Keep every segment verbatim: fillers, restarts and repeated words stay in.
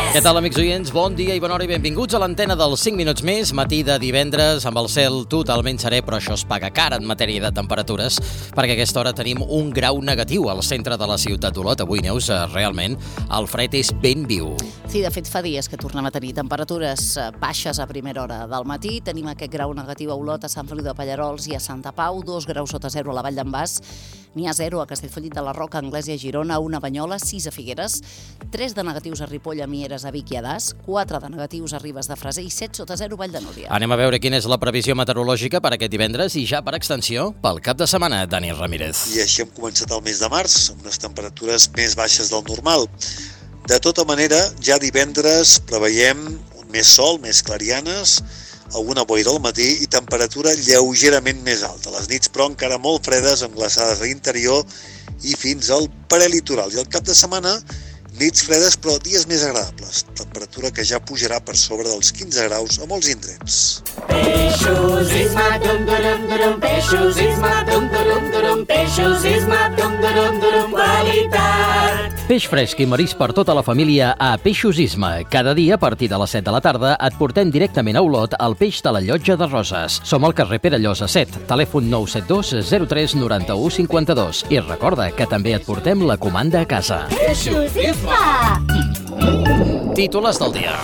Què tal, amics oients? Bon dia i bona hora i benvinguts a l'antena dels cinc minuts més, matí de divendres amb el cel totalment serè, però això es paga car en matèria de temperatures, perquè a aquesta hora tenim un grau negatiu al centre de la ciutat d'Olot. Avui, Neus, realment el fred és ben viu. Sí, de fet fa dies que tornem a tenir temperatures baixes a primera hora del matí. Tenim aquest grau negatiu a Olot, a Sant Feliu de Pallerols i a Santa Pau, dos graus sota zero a la Vall d'en Bas, n'hi ha zero a Castellfollit de la Roca, Anglès i a Girona, una a Banyoles, sis a Figueres, tres de negatius a Ripoll, a Mieres, a Vic i a Das, quatre de negatius a Ribes de Freser i set sota zero a Vall de Núria. Anem a veure quina és la previsió meteorològica per aquest divendres i ja per extensió pel cap de setmana, Dani Ramírez. I així hem començat el mes de març, amb unes temperatures més baixes del normal. De tota manera, ja divendres preveiem més sol, més clarianes, alguna boira al matí i temperatura lleugerament més alta. Les nits, però, encara molt fredes, amb glaçades a l'interior i fins al prelitoral. I el cap de setmana, nits fredes, però dies més agradables. Temperatura que ja pujarà per sobre dels quinze graus a molts indrets. Peixos, isma, dum, durum, durum, peixos, isma, dum, durum, durum, peixos, isma, dum, durum, durum, qualitat. Peix fresc i marís per tota la família a Peixos Isma. Cada dia, a partir de les set de la tarda, et portem directament a Olot el peix de la Llotja de Roses. Som al carrer Perellosa set, telèfon nou set dos zero tres nou u cinc dos. I recorda que també et portem la comanda a casa. Peixos, isma! Titulars del dia.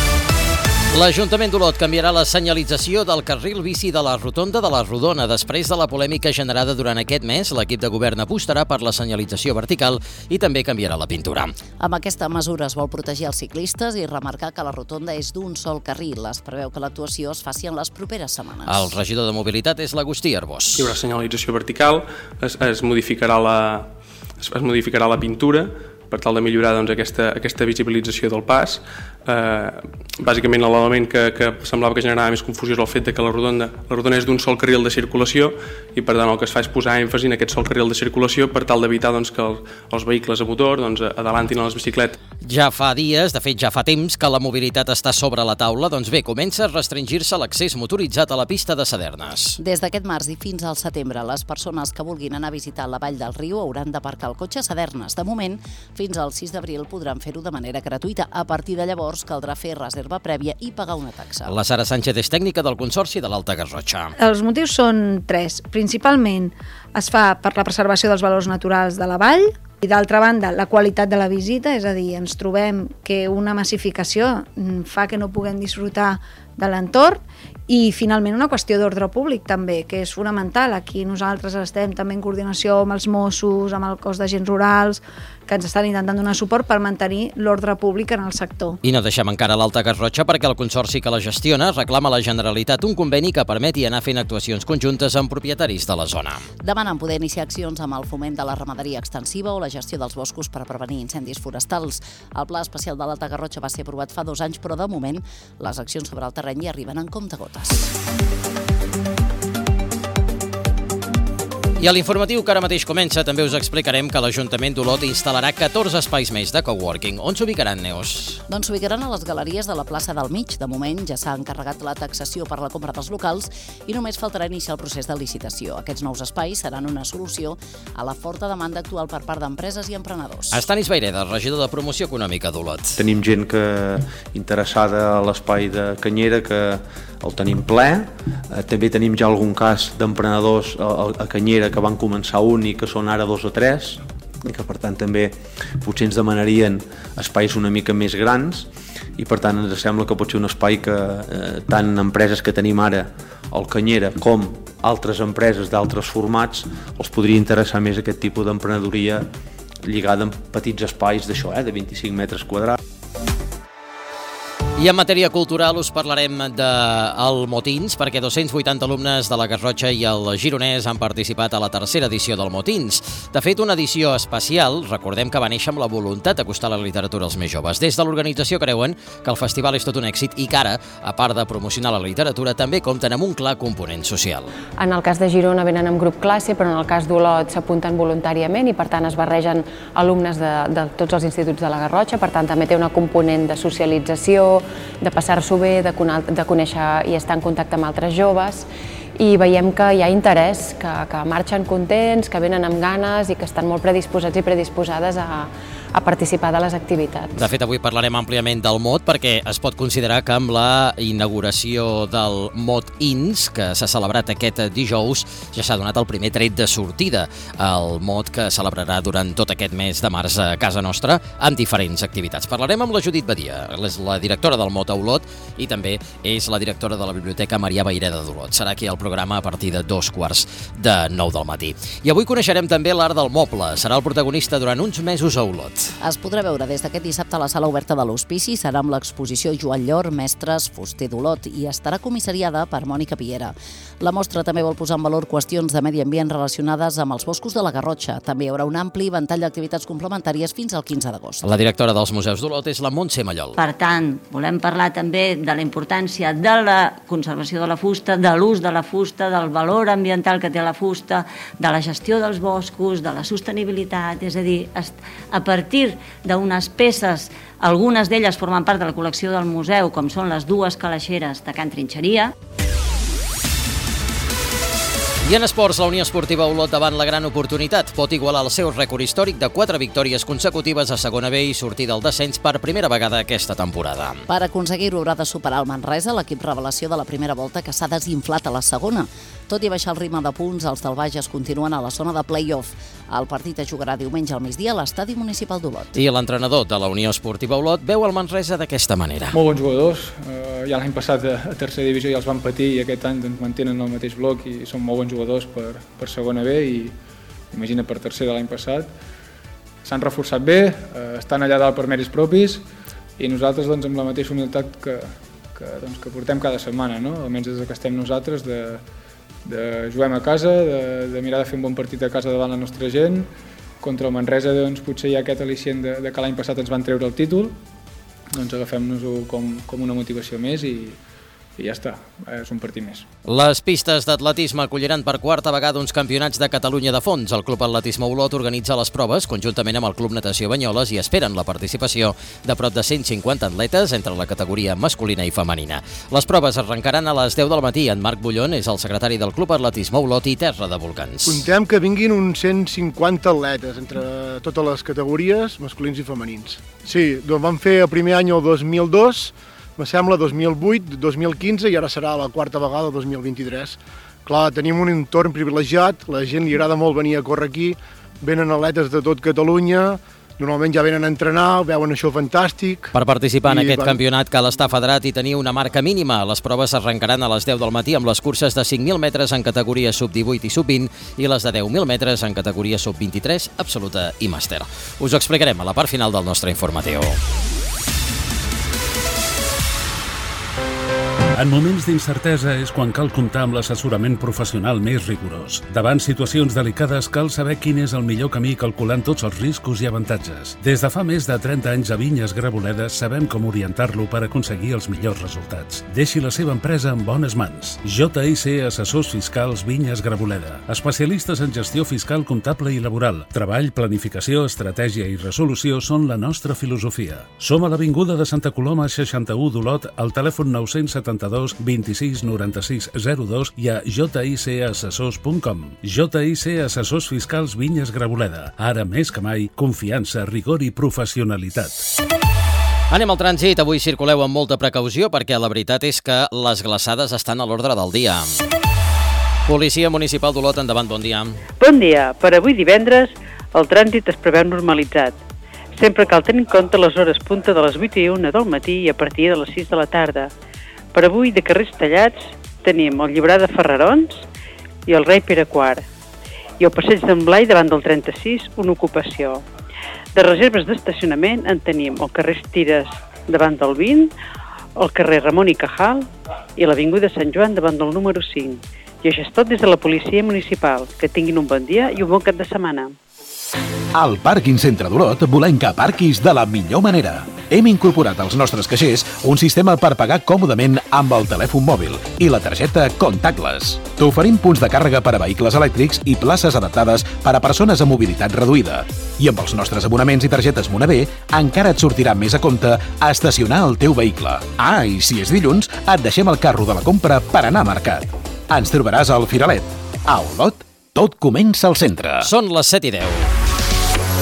L'Ajuntament d'Olot canviarà la senyalització del carril bici de la rotonda de la Rodona. Després de la polèmica generada durant aquest mes, l'equip de govern apostarà per la senyalització vertical i també canviarà la pintura. Amb aquesta mesura es vol protegir els ciclistes i remarcar que la rotonda és d'un sol carril. Es preveu que l'actuació es faci en les properes setmanes. El regidor de Mobilitat és l'Agustí Arbós. Hi haurà senyalització vertical, es, es, modificarà la, es, es modificarà la pintura per tal de millorar doncs, aquesta, aquesta visibilització del pas. Eh, bàsicament l'element que, que semblava que generava més confusió és el fet de que la rotonda, la rotonda és d'un sol carril de circulació i per tant el que es fa és posar èmfasi en aquest sol carril de circulació per tal d'evitar doncs, que el, els vehicles a motor doncs, adalantin a les bicicletes. Ja fa dies, de fet ja fa temps, que la mobilitat està sobre la taula, doncs bé, comença a restringir-se l'accés motoritzat a la pista de Sadernes. Des d'aquest març i fins al setembre, les persones que vulguin anar a visitar la Vall del Riu hauran d'aparcar el cotxe a Sadernes. De moment, fins al sis d'abril podran fer-ho de manera gratuïta. A partir de llavors caldrà fer reserva prèvia i pagar una taxa. La Sara Sánchez és tècnica del Consorci de l'Alta Garrotxa. Els motius són tres. Principalment es fa per la preservació dels valors naturals de la vall i d'altra banda la qualitat de la visita, és a dir, ens trobem que una massificació fa que no puguem disfrutar de l'entorn i finalment una qüestió d'ordre públic també, que és fonamental. Aquí nosaltres estem també en coordinació amb els Mossos, amb el cos d'agents rurals, que ens estan intentant donar suport per mantenir l'ordre públic en el sector. I no deixem encara l'Alta Garrotxa perquè el Consorci que la gestiona reclama a la Generalitat un conveni que permeti anar fent actuacions conjuntes amb propietaris de la zona. Demanen poder iniciar accions amb el foment de la ramaderia extensiva o la gestió dels boscos per prevenir incendis forestals. El Pla Especial de l'Alta Garrotxa va ser aprovat fa dos anys, però de moment les accions sobre el terreny hi arriben en comptagotes. I a l'informatiu que ara mateix comença també us explicarem que l'Ajuntament d'Olot instal·larà catorze espais més de coworking. On s'ubicaran, Neus? Doncs s'ubicaran a les galeries de la plaça del Mig. De moment ja s'ha encarregat la taxació per la compra dels locals i només faltarà iniciar el procés de licitació. Aquests nous espais seran una solució a la forta demanda actual per part d'empreses i emprenedors. Estanis Vaireda, regidor de Promoció Econòmica d'Olot. Tenim gent que interessada a l'espai de Canyera, que el tenim ple. Eh, també tenim ja algun cas d'emprenedors a, a Canyera que van començar un i que són ara dos o tres, i que per tant també potser ens demanarien espais una mica més grans i per tant ens sembla que pot ser un espai que eh, tant empreses que tenim ara al Canyera com altres empreses d'altres formats els podria interessar més aquest tipus d'emprenedoria lligada amb petits espais d'això, eh, de vint-i-cinc metres quadrats. I en matèria cultural us parlarem del Motins, perquè dos-cents vuitanta alumnes de la Garrotxa i el Gironès han participat a la tercera edició del Motins. De fet, una edició especial, recordem que va néixer amb la voluntat d'acostar la literatura als més joves. Des de l'organització creuen que el festival és tot un èxit i que ara, a part de promocionar la literatura, també compten amb un clar component social. En el cas de Girona venen amb grup classe, però en el cas d'Olot s'apunten voluntàriament i per tant es barregen alumnes de, de tots els instituts de la Garrotxa, per tant també té una component de socialització, de passar-s'ho bé, de, de conèixer i estar en contacte amb altres joves i veiem que hi ha interès, que, que marxen contents, que venen amb ganes i que estan molt predisposats i predisposades a, a participar de les activitats. De fet, avui parlarem àmpliament del mot perquè es pot considerar que amb la inauguració del Mot Ins, que s'ha celebrat aquest dijous, ja s'ha donat el primer tret de sortida al mot que celebrarà durant tot aquest mes de març a casa nostra amb diferents activitats. Parlarem amb la Judit Badia, és la directora del Mot a Olot i també és la directora de la Biblioteca Marià Vayreda d'Olot. Serà aquí al programa a partir de dos quarts de nou del matí. I avui coneixerem també l'art del moble. Serà el protagonista durant uns mesos a Olot. Es podrà veure des d'aquest dissabte a la sala oberta de l'Hospici. Serà amb l'exposició Joan Llor, Mestres, fuster d'Olot, i estarà comissariada per Mònica Piera. La mostra també vol posar en valor qüestions de medi ambient relacionades amb els boscos de la Garrotxa. També hi haurà un ampli ventall d'activitats complementàries fins al quinze d'agost. La directora dels Museus d'Olot és la Montse Mallol. Per tant, volem parlar també de la importància de la conservació de la fusta, de l'ús de la fusta, del valor ambiental que té la fusta, de la gestió dels boscos, de la sostenibilitat, és a dir, a partir d'unes peces, algunes d'elles formen part de la col·lecció del museu, com són les dues calaixeres de Can Trinxeria. I en esports, la Unió Esportiva Olot davant la gran oportunitat. Pot igualar el seu rècord històric de quatre victòries consecutives a segona B i sortir del descens per primera vegada aquesta temporada. Per aconseguir-ho haurà de superar el Manresa, l'equip revelació de la primera volta que s'ha desinflat a la segona. Tot i baixar el ritme de punts, els del Bages continuen a la zona de play-off. El partit es jugarà diumenge al migdia a l'Estadi Municipal d'Olot. I l'entrenador de la Unió Esportiva Olot veu el Manresa d'aquesta manera. Molt bons jugadors. Uh, ja l'any passat a, a tercera divisió ja els van patir i aquest any doncs, mantenen el mateix bloc i són molt bons jugadors per, per segona B i imagina per tercera l'any passat. S'han reforçat bé, uh, estan allà dalt per mèrits propis i nosaltres doncs, amb la mateixa humilitat que, que, doncs, que portem cada setmana, no? Almenys des que estem nosaltres, de, de juguem a casa, de, de mirar de fer un bon partit a casa davant la nostra gent. Contra el Manresa doncs, potser hi ha aquest al·licient de, de que l'any passat ens van treure el títol, doncs agafem-nos-ho com, com una motivació més i, i ja està, és un partit més. Les pistes d'atletisme acolliran per quarta vegada uns campionats de Catalunya de fons. El Club Atletisme Olot organitza les proves conjuntament amb el Club Natació Banyoles i esperen la participació de prop de cent cinquanta atletes entre la categoria masculina i femenina. Les proves arrencaran a les deu del matí. En Marc Bullón és el secretari del Club Atletisme Olot i Terra de Volcans. Contem que vinguin uns cent cinquanta atletes entre totes les categories masculins i femenins. Sí, doncs vam fer el primer any el dos mil dos, me sembla dos mil vuit, dos mil quinze i ara serà la quarta vegada, dos mil vint-i-tres. Clar, tenim un entorn privilegiat, la gent li agrada molt venir a córrer aquí, venen atletes de tot Catalunya, normalment ja venen a entrenar, veuen això fantàstic. Per participar en I aquest van... campionat cal estar federat i tenir una marca mínima. Les proves arrencaran a les deu del matí amb les curses de cinc mil metres en categoria sub divuit i sub vint i les de deu mil metres en categoria sub vint-i-tres, absoluta i màster. Us ho explicarem a la part final del nostre informatiu. En moments d'incertesa és quan cal comptar amb l'assessorament professional més rigorós. Davant situacions delicades cal saber quin és el millor camí calculant tots els riscos i avantatges. Des de fa més de trenta anys a Vinyes Graboledes sabem com orientar-lo per aconseguir els millors resultats. Deixi la seva empresa en bones mans. J I C Assessors Fiscals Vinyes Graboleda. Especialistes en gestió fiscal, comptable i laboral. Treball, planificació, estratègia i resolució són la nostra filosofia. Som a l'Avinguda de Santa Coloma seixanta-u d'Olot al telèfon nou cents setanta-dos vint-i-sis noranta-sis zero dos i a j i c assessors punt com. J I C Assessors Fiscals Vinyes Graboleda. Ara més que mai, confiança, rigor i professionalitat. Anem al trànsit. Avui circuleu amb molta precaució perquè la veritat és que les glaçades estan a l'ordre del dia. Policia Municipal d'Olot, endavant, bon dia. Bon dia. Per avui divendres el trànsit es preveu normalitzat. Sempre cal tenir en compte les hores punta de les vuit i una del matí i a partir de les sis de la tarda. Per avui, de carrers tallats, tenim el Llibrar de Ferrarons i el Rei Pere quart. I el Passeig d'en Blai, davant del trenta-sis, una ocupació. De reserves d'estacionament en tenim el carrer Estires davant del vint, el carrer Ramon i Cajal i l'Avinguda Sant Joan davant del número cinc. I això és tot des de la Policia Municipal. Que tinguin un bon dia i un bon cap de setmana. Al Pàrquing Centre d'Olot volem que aparquis de la millor manera. Hem incorporat als nostres caixers un sistema per pagar còmodament amb el telèfon mòbil i la targeta Contactless. T'oferim punts de càrrega per a vehicles elèctrics i places adaptades per a persones amb mobilitat reduïda. I amb els nostres abonaments i targetes Monavé encara et sortirà més a compte a estacionar el teu vehicle. Ah, i si és dilluns, et deixem el carro de la compra per anar a mercat. Ens trobaràs al Firalet. A Olot, tot comença al centre. Són les set i deu.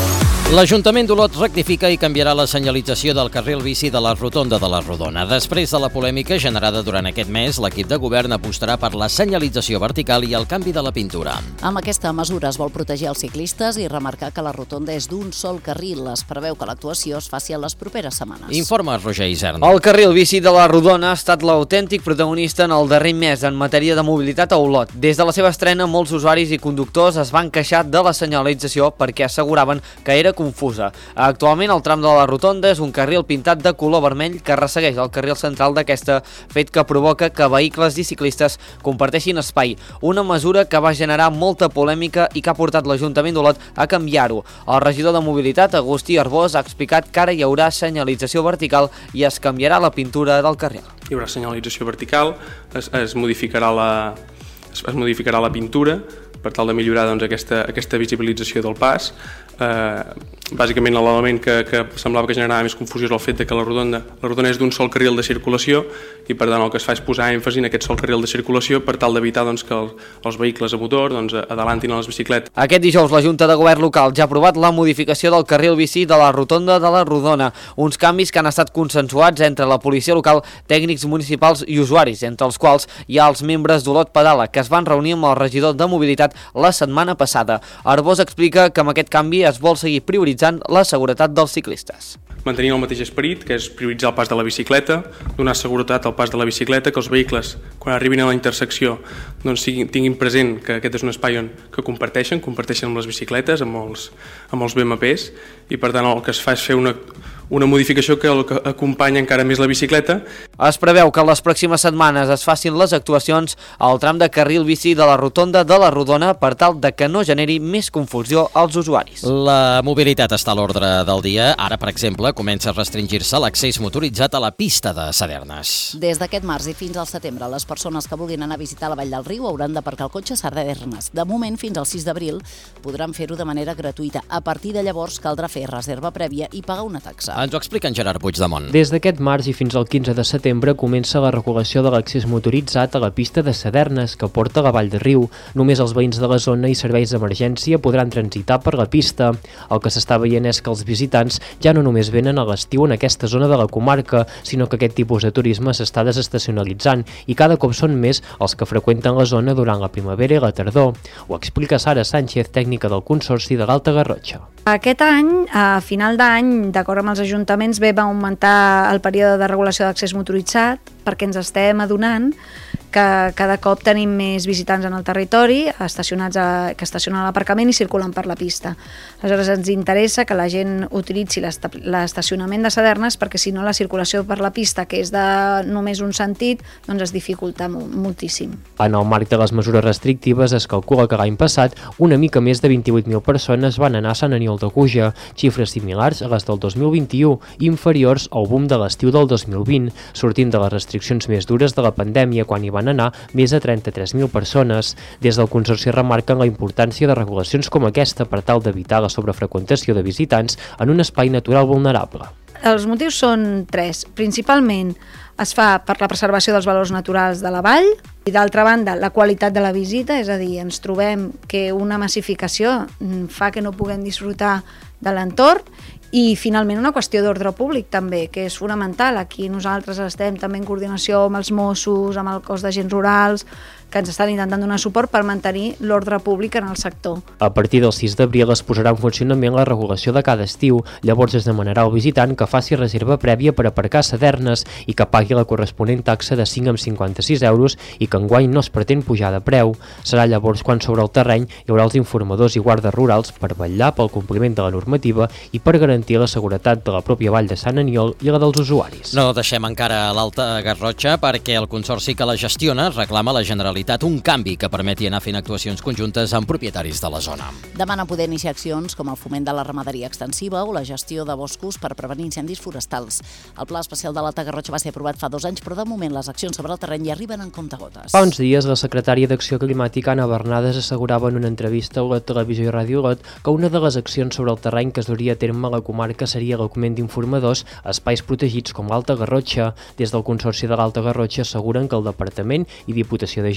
L'Ajuntament d'Olot rectifica i canviarà la senyalització del carril bici de la rotonda de la Rodona. Després de la polèmica generada durant aquest mes, l'equip de govern apostarà per la senyalització vertical i el canvi de la pintura. Amb aquesta mesura es vol protegir els ciclistes i remarcar que la rotonda és d'un sol carril. Es preveu que l'actuació es faci en les properes setmanes. Informa Roger Isern. El carril bici de la Rodona ha estat l'autèntic protagonista en el darrer mes en matèria de mobilitat a Olot. Des de la seva estrena, molts usuaris i conductors es van queixar de la senyalització perquè asseguraven que era confusa. Actualment el tram de la rotonda és un carril pintat de color vermell que ressegueix el carril central d'aquesta, fet que provoca que vehicles i ciclistes comparteixin espai. Una mesura que va generar molta polèmica i que ha portat l'Ajuntament d'Olot a canviar-ho. El regidor de Mobilitat, Agustí Arbós, ha explicat que ara hi haurà senyalització vertical i es canviarà la pintura del carril. Hi haurà senyalització vertical, es, es, modificarà, la, es, es modificarà la pintura per tal de millorar doncs, aquesta, aquesta visibilització del pas. Eh, bàsicament l'element que, que semblava que generava més confusió és el fet de que la rodona, la rodona és d'un sol carril de circulació i per tant el que es fa és posar èmfasi en aquest sol carril de circulació per tal d'evitar doncs, que el, els vehicles a motor doncs, adelantin a les bicicletes. Aquest dijous la Junta de Govern local ja ha aprovat la modificació del carril bici de la rotonda de la Rodona, uns canvis que han estat consensuats entre la policia local, tècnics municipals i usuaris, entre els quals hi ha els membres d'Olot Pedala, que es van reunir amb el regidor de Mobilitat la setmana passada. Arbós explica que amb aquest canvi es vol seguir prioritzant la seguretat dels ciclistes. Mantenint el mateix esperit, que és prioritzar el pas de la bicicleta, donar seguretat al pas de la bicicleta, que els vehicles, quan arribin a la intersecció, doncs, tinguin present que aquest és un espai on, que comparteixen, comparteixen amb les bicicletes, amb els, amb els B M Ps, i per tant el que es fa és fer una, una modificació que, que acompanya encara més la bicicleta. Es preveu que en les pròximes setmanes es facin les actuacions al tram de carril bici de la rotonda de la Rodona per tal de que no generi més confusió als usuaris. La mobilitat està a l'ordre del dia. Ara, per exemple, comença a restringir-se l'accés motoritzat a la pista de Sadernes. Des d'aquest març i fins al setembre, les persones que vulguin anar a visitar la Vall del Riu hauran d'aparcar el cotxe a Sadernes. De moment, fins al sis d'abril, podran fer-ho de manera gratuïta. A partir de llavors, caldrà fer reserva prèvia i pagar una taxa. Ens ho explica en Gerard Puigdemont. Des d'aquest març i fins al quinze de setembre comença la regulació de l'accés motoritzat a la pista de Sadernes que porta a la Vall del Riu. Només els veïns de la zona i serveis d'emergència podran transitar per la pista. El que s'està veient és que els visitants ja no només venen a l'estiu en aquesta zona de la comarca, sinó que aquest tipus de turisme s'està desestacionalitzant i cada cop són més els que freqüenten la zona durant la primavera i la tardor. Ho explica Sara Sánchez, tècnica del Consorci de l'Alta Garrotxa. Aquest any, a final d'any, d'acord amb els ajuntaments, vam augmentar el període de regulació d'accés motoritzat perquè ens estem adonant que cada cop tenim més visitants en el territori estacionats a, que estacionen a l'aparcament i circulen per la pista. Aleshores ens interessa que la gent utilitzi l'estacionament de Sadernes perquè si no la circulació per la pista, que és de només un sentit, doncs es dificulta moltíssim. En el marc de les mesures restrictives es calcula que l'any passat una mica més de vint-i-vuit mil persones van anar a Sant Aniol de Cuja, xifres similars a les del dos mil vint-i-u, inferiors al boom de l'estiu del dos mil vint, sortint de les restriccions més dures de la pandèmia quan hi van anar més de trenta-tres mil persones. Des del Consorci remarquen la importància de regulacions com aquesta per tal d'evitar la sobrefreqüentació de visitants en un espai natural vulnerable. Els motius són tres. Principalment es fa per la preservació dels valors naturals de la vall i d'altra banda la qualitat de la visita, és a dir, ens trobem que una massificació fa que no puguem disfrutar de l'entorn i finalment una qüestió d'ordre públic també, que és fonamental. Aquí nosaltres estem també en coordinació amb els Mossos, amb el cos d'agents rurals, que ens estan intentant donar suport per mantenir l'ordre públic en el sector. A partir del sis d'abril es posarà en funcionament la regulació de cada estiu. Llavors es demanarà al visitant que faci reserva prèvia per aparcar a Sadernes i que pagui la corresponent taxa de cinc coma cinquanta-sis euros i que enguany no es pretén pujar de preu. Serà llavors quan sobre el terreny hi haurà els informadors i guardes rurals per vetllar pel compliment de la normativa i per garantir la seguretat de la pròpia vall de Sant Aniol i la dels usuaris. No deixem encara l'Alta Garrotxa perquè el consorci que la gestiona reclama a la Generalitat un canvi que permeti anar fent actuacions conjuntes amb propietaris de la zona. Demana poder iniciar accions com el foment de la ramaderia extensiva o la gestió de boscos per prevenir incendis forestals. El Pla Especial de l'Alta Garrotxa va ser aprovat fa dos anys, però de moment les accions sobre el terreny hi arriben en comptagotes. Fa uns dies, la secretària d'Acció Climàtica, Anna Bernades, assegurava en una entrevista a la Televisió i Ràdio Olot que una de les accions sobre el terreny que es duria a terme a la comarca seria l'augment d'informadors a espais protegits com l'Alta Garrotxa. Des del Consorci de l'Alta Garrotxa asseguren que el Departament i Diputació de Girona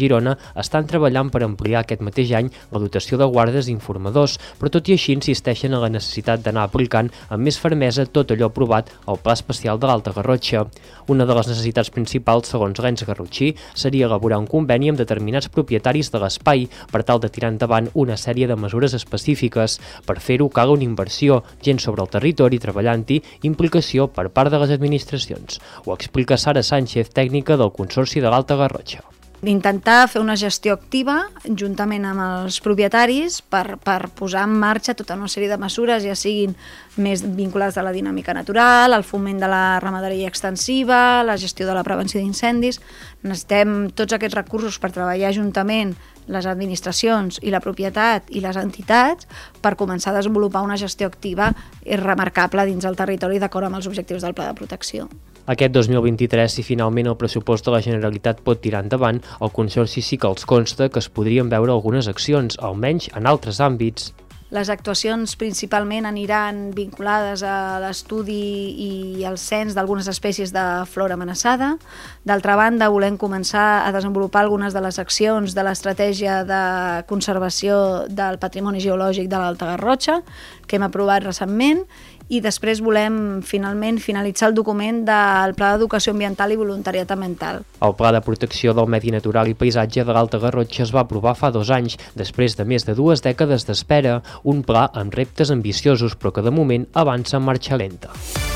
Girona estan treballant per ampliar aquest mateix any la dotació de guardes i informadors, però tot i així insisteixen en la necessitat d'anar aplicant amb més fermesa tot allò aprovat al Pla Especial de l'Alta Garrotxa. Una de les necessitats principals, segons l'ens garrotxí, seria elaborar un conveni amb determinats propietaris de l'espai per tal de tirar endavant una sèrie de mesures específiques. Per fer-ho cal una inversió, gent sobre el territori treballant-hi, implicació per part de les administracions. Ho explica Sara Sánchez, tècnica del Consorci de l'Alta Garrotxa. D'intentar fer una gestió activa juntament amb els propietaris per, per posar en marxa tota una sèrie de mesures, ja siguin més vinculades a la dinàmica natural, al foment de la ramaderia extensiva, la gestió de la prevenció d'incendis. Necessitem tots aquests recursos per treballar juntament les administracions i la propietat i les entitats per començar a desenvolupar una gestió activa i remarcable dins del territori d'acord amb els objectius del Pla de Protecció. Aquest dos mil vint-i-tres, si finalment el pressupost de la Generalitat pot tirar endavant, el Consorci sí que els consta que es podrien veure algunes accions, almenys en altres àmbits. Les actuacions principalment aniran vinculades a l'estudi i al cens d'algunes espècies de flora amenaçada. D'altra banda, volem començar a desenvolupar algunes de les accions de l'estratègia de conservació del patrimoni geològic de l'Alta Garrotxa, que hem aprovat recentment, i després volem finalment finalitzar el document del Pla d'Educació Ambiental i Voluntariat Ambiental. El Pla de Protecció del Medi Natural i Paisatge de l'Alta Garrotxa es va aprovar fa dos anys, després de més de dues dècades d'espera, un pla amb reptes ambiciosos però que de moment avança en marxa lenta.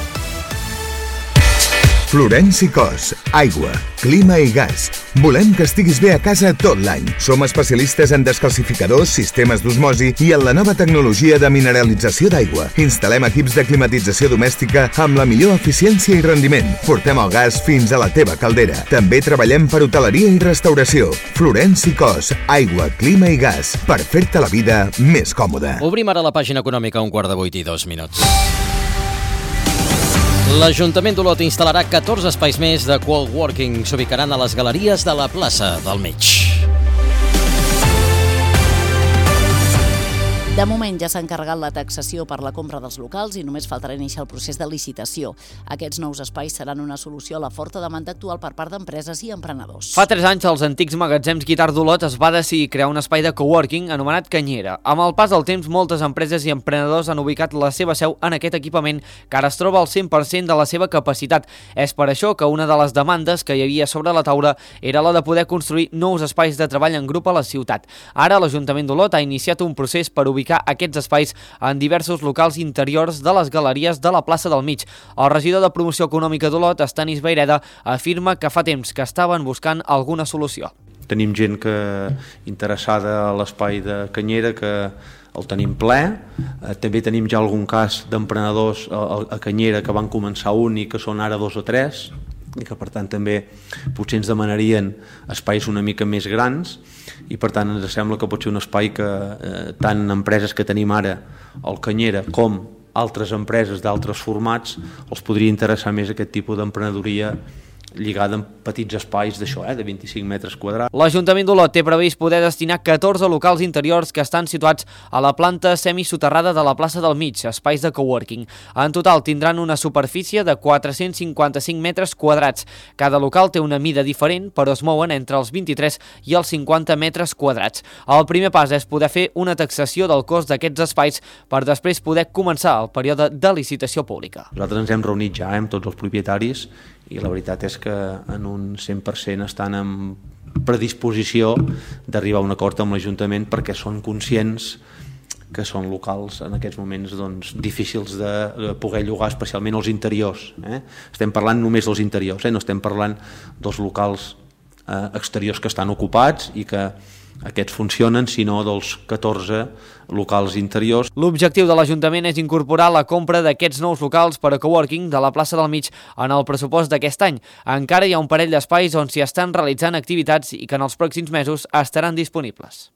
Florenci Cos, aigua, clima i gas. Volem que estiguis bé a casa tot l'any. Som especialistes en descalcificadors, sistemes d'osmosi i en la nova tecnologia de mineralització d'aigua. Instal·lem equips de climatització domèstica amb la millor eficiència i rendiment. Portem el gas fins a la teva caldera. També treballem per hoteleria i restauració. Florenci Cos, aigua, clima i gas, per fer-te la vida més còmoda. Obrim ara la pàgina econòmica a un quart de vuit i dos minuts. L'Ajuntament d'Olot instal·larà catorze espais més de coworking. S'ubicaran a les galeries de la plaça del Mig. De moment ja s'ha encarregat la taxació per la compra dels locals i només faltarà iniciar el procés de licitació. Aquests nous espais seran una solució a la forta demanda actual per part d'empreses i emprenedors. Fa tres anys, als antics magatzems Guitart d'Olot es va decidir crear un espai de coworking anomenat Canyera. Amb el pas del temps, moltes empreses i emprenedors han ubicat la seva seu en aquest equipament, que ara es troba al cent per cent de la seva capacitat. És per això que una de les demandes que hi havia sobre la taula era la de poder construir nous espais de treball en grup a la ciutat. Ara l'Ajuntament d'Olot ha iniciat un procés per ubicar aquests espais en diversos locals interiors de les galeries de la plaça del Mig. El regidor de Promoció Econòmica d'Olot, Estanis Vaireda, afirma que fa temps que estaven buscant alguna solució. Tenim gent que interessada a l'espai de Canyera, que el tenim ple. Eh, també tenim ja algun cas d'emprenedors a, a Canyera que van començar un i que són ara dos o tres, i que per tant també potser ens demanarien espais una mica més grans, i per tant ens sembla que pot ser un espai que eh, tant empreses que tenim ara al Canyera com altres empreses d'altres formats els podria interessar més aquest tipus d'emprenedoria lligada amb petits espais d'això, eh, de vint-i-cinc metres quadrats. L'Ajuntament d'Olot té previst poder destinar catorze locals interiors que estan situats a la planta semisoterrada de la plaça del Mig, espais de coworking. En total tindran una superfície de quatre-cents cinquanta-cinc metres quadrats. Cada local té una mida diferent, però es mouen entre els vint-i-tres i els cinquanta metres quadrats. El primer pas és poder fer una taxació del cost d'aquests espais per després poder començar el període de licitació pública. Nosaltres ens hem reunit ja eh, amb tots els propietaris i la veritat és que en un cent per cent estan en predisposició d'arribar a un acord amb l'Ajuntament perquè són conscients que són locals en aquests moments doncs, difícils de poder llogar, especialment els interiors. Eh? Estem parlant només dels interiors, eh? No estem parlant dels locals eh, exteriors que estan ocupats i que aquests funcionen, sinó dels catorze locals interiors. L'objectiu de l'Ajuntament és incorporar la compra d'aquests nous locals per a coworking de la plaça del Mig en el pressupost d'aquest any. Encara hi ha un parell d'espais on s'hi estan realitzant activitats i que en els pròxims mesos estaran disponibles.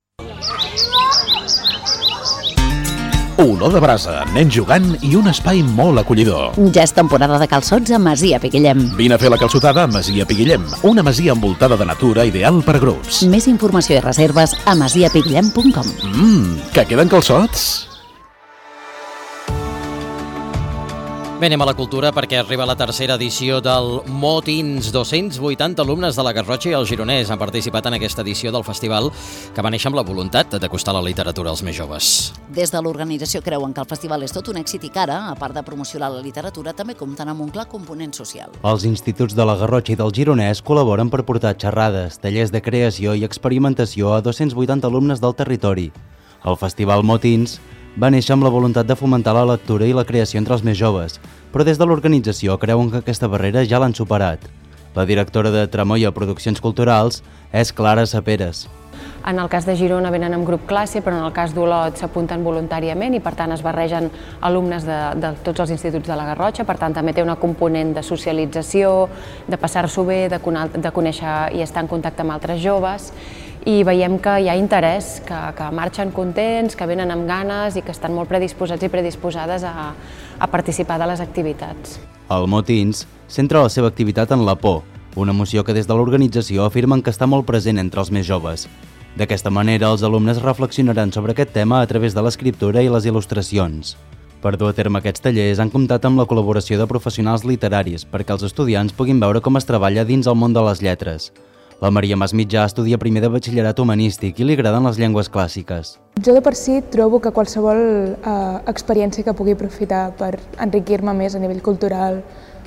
Olor de brasa, nens jugant i un espai molt acollidor. Ja és temporada de calçots a Masia Piguillem. Vine a fer la calçotada a Masia Piguillem, una masia envoltada de natura ideal per grups. Més informació i reserves a masia piguillem punt com. Mmm, que queden calçots? Bé, anem a la cultura perquè arriba la tercera edició del Motins. dos-cents vuitanta alumnes de la Garrotxa i el Gironès han participat en aquesta edició del festival que va néixer amb la voluntat d'acostar la literatura als més joves. Des de l'organització creuen que el festival és tot un èxit i que ara, a part de promocionar la literatura, també compten amb un clar component social. Els instituts de la Garrotxa i del Gironès col·laboren per portar xerrades, tallers de creació i experimentació a dos-cents vuitanta alumnes del territori. El festival Motins va néixer amb la voluntat de fomentar la lectura i la creació entre els més joves, però des de l'organització creuen que aquesta barrera ja l'han superat. La directora de Tramoia Produccions Culturals és Clara Saperes. En el cas de Girona venen amb grup classe, però en el cas d'Olot s'apunten voluntàriament i per tant es barregen alumnes de, de tots els instituts de la Garrotxa, per tant també té una component de socialització, de passar-s'ho bé, de, de conèixer i estar en contacte amb altres joves, i veiem que hi ha interès, que, que marxen contents, que venen amb ganes i que estan molt predisposats i predisposades a, a participar de les activitats. El Motins centra la seva activitat en la por, una emoció que des de l'organització afirmen que està molt present entre els més joves. D'aquesta manera, els alumnes reflexionaran sobre aquest tema a través de l'escriptura i les il·lustracions. Per dur a terme aquests tallers han comptat amb la col·laboració de professionals literaris perquè els estudiants puguin veure com es treballa dins el món de les lletres. La Maria Masmitjà estudia primer de batxillerat humanístic i li agraden les llengües clàssiques. Jo de per si trobo que qualsevol eh, experiència que pugui aprofitar per enriquir-me més a nivell cultural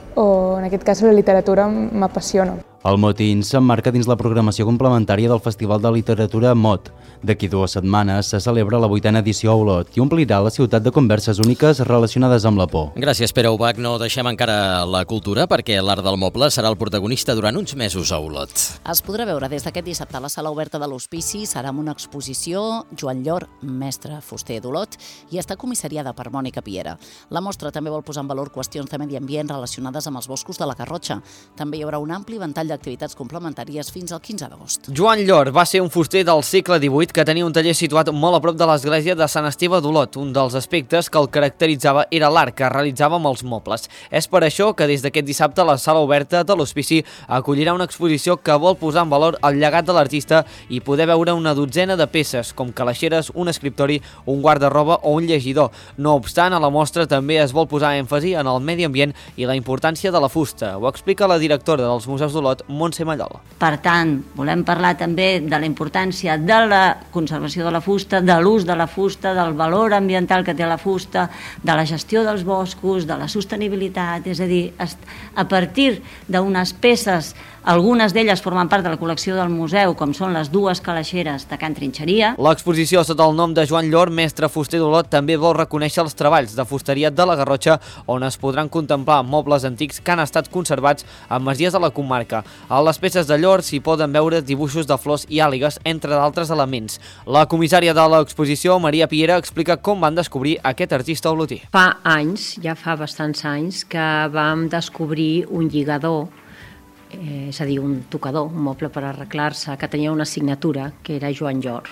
o, en aquest cas, la literatura m'apassiona. El Motins s'emmarca dins la programació complementària del Festival de Literatura Mot. D'aquí dues setmanes se celebra la vuitena edició a Olot i omplirà la ciutat de converses úniques relacionades amb la por. Gràcies, Pere Ubach. No deixem encara la cultura perquè l'art del moble serà el protagonista durant uns mesos a Olot. Es podrà veure des d'aquest dissabte a la sala oberta de l'Hospici. Serà amb una exposició Joan Llor, mestre fuster d'Olot, i està comissariada per Mònica Piera. La mostra també vol posar en valor qüestions de medi ambient relacionades amb els boscos de la Garrotxa. També hi haurà un ampli ventall d'activitats complementàries fins al quinze d'agost. Joan Llor va ser un fuster del segle divuit que tenia un taller situat molt a prop de l'església de Sant Esteve d'Olot. Un dels aspectes que el caracteritzava era l'art que realitzava amb els mobles. És per això que des d'aquest dissabte la sala oberta de l'Hospici acollirà una exposició que vol posar en valor el llegat de l'artista i poder veure una dotzena de peces, com calaixeres, un escriptori, un guarda-roba o un llegidor. No obstant, a la mostra també es vol posar èmfasi en el medi ambient i la importància de la fusta. Ho explica la directora dels Museus d'Olot, Montse Mallol. Per tant, volem parlar també de la importància de la conservació de la fusta, de l'ús de la fusta, del valor ambiental que té la fusta, de la gestió dels boscos, de la sostenibilitat, és a dir, a partir d'unes peces, algunes d'elles formen part de la col·lecció del museu, com són les dues calaixeres de Can Trinxeria. L'exposició sota el nom de Joan Llor, mestre fuster d'Olot, també vol reconèixer els treballs de fusteria de la Garrotxa, on es podran contemplar mobles antics que han estat conservats en masies de la comarca. A les peces de Llor s'hi poden veure dibuixos de flors i àligues, entre d'altres elements. La comissària de l'exposició, Maria Piera, explica com van descobrir aquest artista olotí. Fa anys, ja fa bastants anys, que vam descobrir un lligador, eh, és a dir, un tocador, un moble per arreglar-se, que tenia una signatura, que era Joan Llor.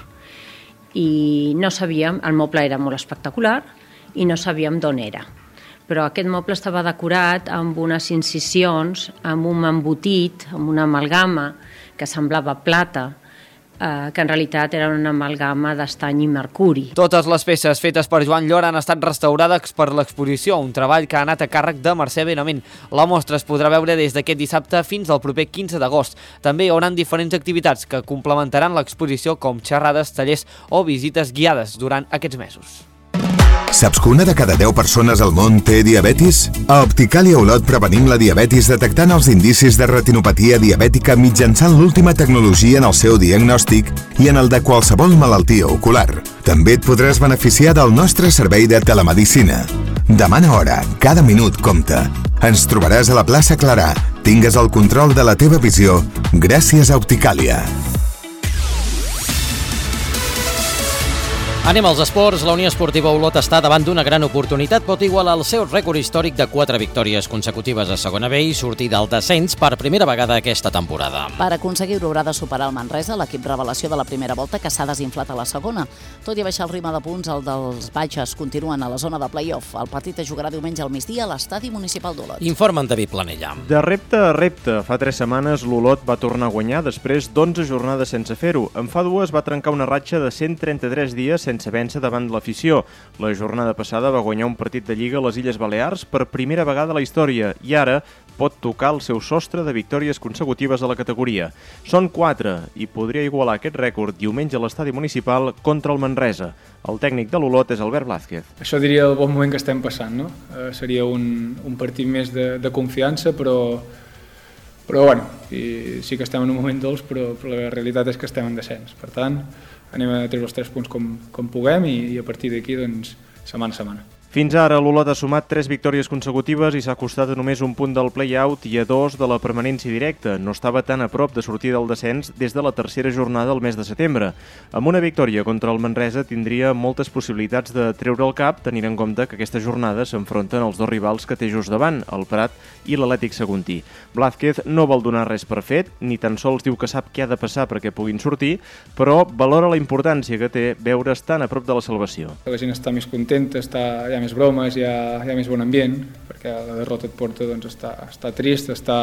I no sabíem, el moble era molt espectacular, i no sabíem d'on era. Però aquest moble estava decorat amb unes incisions, amb un embotit, amb una amalgama que semblava plata, eh, que en realitat era una amalgama d'estany i mercuri. Totes les peces fetes per Joan Llor han estat restaurades per l'exposició, un treball que ha anat a càrrec de Mercè Benament. La mostra es podrà veure des d'aquest dissabte fins al proper quinze d'agost. També hi haurà diferents activitats que complementaran l'exposició, com xerrades, tallers o visites guiades durant aquests mesos. Saps que una de cada deu persones al món té diabetis? A Opticàlia Olot prevenim la diabetis detectant els indicis de retinopatia diabètica mitjançant l'última tecnologia en el seu diagnòstic i en el de qualsevol malaltia ocular. També et podràs beneficiar del nostre servei de telemedicina. Demana hora, cada minut compta. Ens trobaràs a la plaça Clarà. Tingues el control de la teva visió gràcies a Opticàlia. Anem als esports. La Unió Esportiva Olot està davant d'una gran oportunitat. Pot igualar el seu rècord històric de quatre victòries consecutives a segona B i sortir del descens per primera vegada aquesta temporada. Per aconseguir-ho haurà de superar el Manresa, l'equip revelació de la primera volta que s'ha desinflat a la segona. Tot i baixar el ritme de punts, el dels baixes continuen a la zona de play-off. El partit es jugarà diumenge al migdia a l'estadi municipal d'Olot. Informa en David Planella. De repte a repte, fa tres setmanes l'Olot va tornar a guanyar després d'onze jornades sense fer-ho. En fa dues va trencar una ratxa de cent trenta-tres dies sense vèncer davant l'afició. La jornada passada va guanyar un partit de Lliga a les Illes Balears per primera vegada a la història i ara pot tocar el seu sostre de victòries consecutives a la categoria. Són quatre i podria igualar aquest rècord diumenge a l'estadi municipal contra el Manresa. El tècnic de l'Olot és Albert Blázquez. Això diria el bon moment que estem passant, no? Eh, seria un, un partit més de, de confiança, però, però bueno, i sí que estem en un moment dolç, però, però la realitat és que estem en descens. Per tant, anem a treure els tres punts com, com puguem i, i a partir d'aquí, doncs, setmana a setmana. Fins ara, l'Olot ha sumat tres victòries consecutives i s'ha acostat a només un punt del play-out i a dos de la permanència directa. No estava tan a prop de sortir del descens des de la tercera jornada del mes de setembre. Amb una victòria contra el Manresa tindria moltes possibilitats de treure el cap, tenint en compte que aquesta jornada s'enfronten els dos rivals que té just davant, el Prat i l'Atlètic Saguntí. Blázquez no vol donar res per fet, ni tan sols diu que sap què ha de passar perquè puguin sortir, però valora la importància que té veure's tan a prop de la salvació. La gent està més contenta, està, hi ha més bromes, hi ha, hi ha més bon ambient, perquè la derrota et porta doncs, a estar, a estar trist, a estar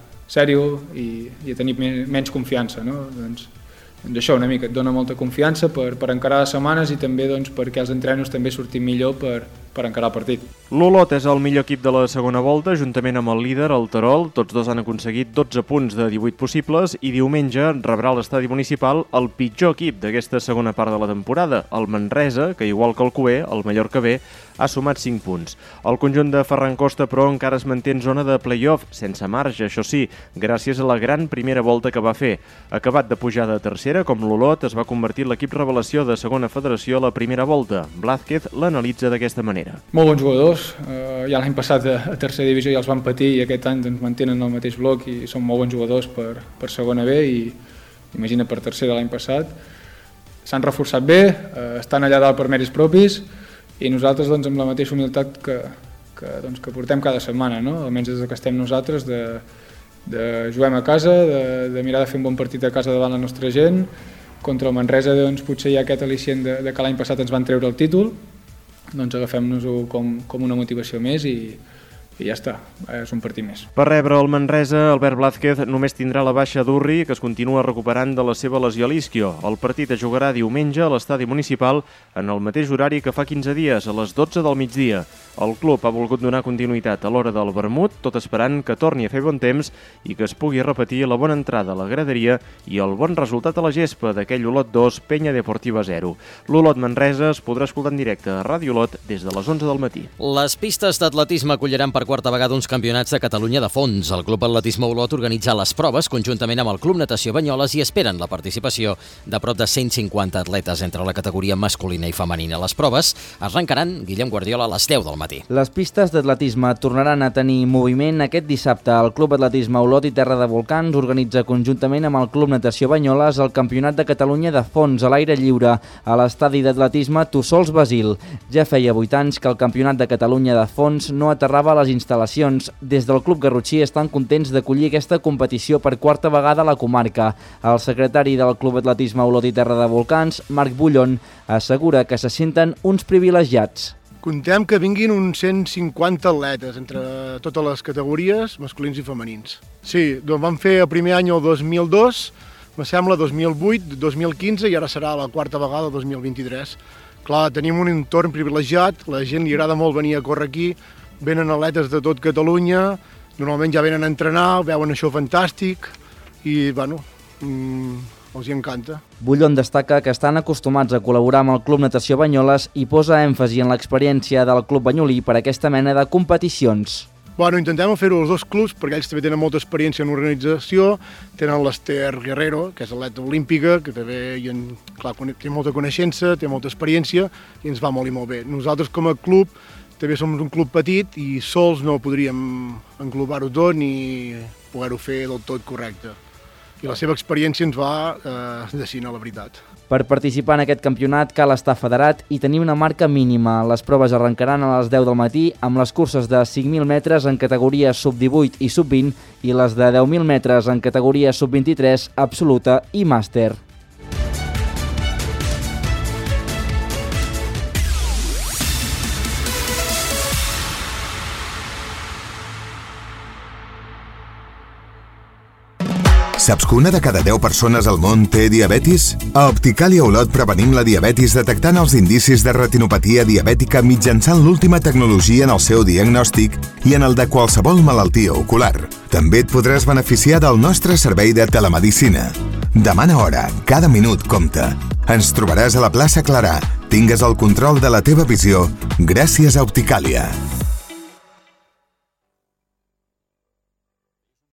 sèrio i, i a tenir més, menys confiança. No? Doncs, doncs això una mica et dona molta confiança per, per encarar les setmanes i també doncs, perquè els entrenos també surtin millor per, per encarar el partit. L'Olot és el millor equip de la segona volta, juntament amb el líder, el Terol. Tots dos han aconseguit dotze punts de divuit possibles i diumenge rebrà a l'estadi municipal el pitjor equip d'aquesta segona part de la temporada, el Manresa, que igual que el Cué, el Mallorca B, ha sumat cinc punts. El conjunt de Ferran Costa, però, encara es manté en zona de play-off, sense marge, això sí, gràcies a la gran primera volta que va fer. Acabat de pujar de tercera, com l'Olot, es va convertir l'equip revelació de segona federació a la primera volta. Blázquez l'analitza d'aquesta manera. Molt bons jugadors, eh, ja l'any passat a, a tercera divisió ja els van patir i aquest any doncs, mantenen el mateix bloc i són molt bons jugadors per, per segona B i imagina per tercera l'any passat. S'han reforçat bé, eh, estan allà dalt per mèrits propis i nosaltres doncs, amb la mateixa humilitat que, que, doncs, que portem cada setmana, no? Almenys des que estem nosaltres, de, de juguem a casa, de, de mirar de fer un bon partit a casa davant la nostra gent. Contra el Manresa doncs, potser hi ha aquest al·licient de, de que l'any passat ens van treure el títol, doncs agafem-nos-ho com, com una motivació més i, i ja està, és un partit més. Per rebre el Manresa, Albert Blázquez només tindrà la baixa d'Urri, que es continua recuperant de la seva lesió a l'isquio. El partit es jugarà diumenge a l'estadi municipal en el mateix horari que fa quinze dies, a les dotze del migdia. El club ha volgut donar continuïtat a l'hora del vermut, tot esperant que torni a fer bon temps i que es pugui repetir la bona entrada a la graderia i el bon resultat a la gespa d'aquell Olot dos, Penya Deportiva zero. L'Olot Manresa es podrà escoltar en directe a Ràdio Olot des de les onze del matí. Les pistes d'atletisme acolliran per quarta vegada uns campionats de Catalunya de fons. El Club Atletisme Olot organitza les proves conjuntament amb el Club Natació Banyoles i esperen la participació de prop de cent cinquanta atletes entre la categoria masculina i femenina. Les proves arrencaran, Guillem Guardiola, a les deu del matí. Les pistes d'atletisme tornaran a tenir moviment aquest dissabte. El Club Atletisme Olot i Terra de Volcans organitza conjuntament amb el Club Natació Banyoles el Campionat de Catalunya de fons a l'aire lliure a l'estadi d'atletisme Tussols Basil. Ja feia vuit anys que el Campionat de Catalunya de fons no aterrava a les instal·lacions. Des del Club Garrotxí estan contents d'acollir aquesta competició per quarta vegada a la comarca. El secretari del Club Atletisme Olot i Terra de Volcans, Marc Bullon, assegura que se senten uns privilegiats. Contem que vinguin uns cent cinquanta atletes entre totes les categories, masculins i femenins. Sí, doncs vam fer el primer any el dos mil dos, me sembla dos mil vuit, dos mil quinze i ara serà la quarta vegada, dos mil vint-i-tres. Clar, tenim un entorn privilegiat, la gent li agrada molt venir a córrer aquí, venen atletes de tot Catalunya, normalment ja venen a entrenar, veuen això fantàstic i, bueno, mmm, els hi encanta. Bullon destaca que estan acostumats a col·laborar amb el Club Natació Banyoles i posa èmfasi en l'experiència del Club Banyolí per a aquesta mena de competicions. Bueno, intentem fer-ho els dos clubs perquè ells també tenen molta experiència en organització. Tenen l'Ester Guerrero, que és atleta olímpica, que també hi ha, clar, té molta coneixença, té molta experiència i ens va molt i molt bé. Nosaltres com a club també som un club petit i sols no podríem englobar-ho tot ni poder-ho fer del tot correcte. I la seva experiència ens va eh, decinar la veritat. Per participar en aquest campionat cal estar federat i tenir una marca mínima. Les proves arrencaran a les deu del matí amb les curses de cinc mil metres en categoria sub divuit i sub vint i les de deu mil metres en categoria sub vint-i-tres, absoluta i màster. Saps que una de cada deu persones al món té diabetis? A Opticàlia Olot prevenim la diabetis detectant els indicis de retinopatia diabètica mitjançant l'última tecnologia en el seu diagnòstic i en el de qualsevol malaltia ocular. També et podràs beneficiar del nostre servei de telemedicina. Demana hora, cada minut compta. Ens trobaràs a la plaça Clarà. Tingues el control de la teva visió gràcies a Opticàlia.